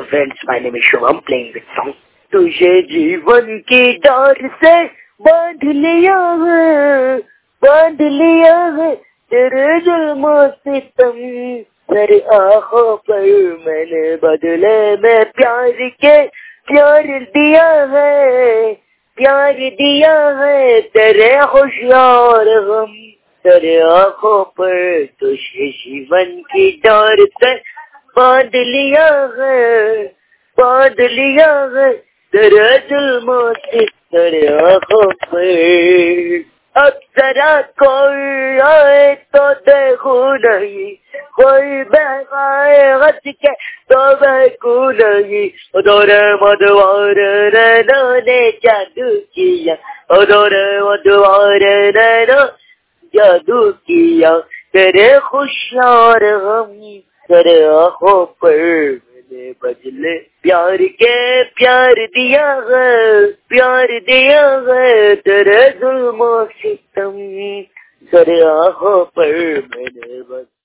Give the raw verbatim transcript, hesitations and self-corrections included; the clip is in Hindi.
friends, my name is Shubham, playing this song. तुझे जीवन की डोर से बांध लिया है, बांध लिया है तेरे जुल्मों से सितम, मेरी आँखों पर मैंने बदले में प्यार के प्यार दिया है, प्यार दिया है तेरे होशियार गम, तेरे आँखों पर तुझे जीवन की डोर से बांध लिया है, बांध लिया है तेरे जुल्मों से तेरे आँखों पर। अब जरा कोई आए तो देखूं नहीं, कोई बहकाए हंस के तो बहकूं नहीं, उधोरे मधुआर नैनों ने जादू किया, उधोरे मधुआर नैनों जादू किया, तेरे खुशियार गम तेरे आँखों पर मैंने बदले प्यार के प्यार दिया है, प्यार दिया है तेरे जुल्मों से सितम, तेरे आँखों पर मैंने बदले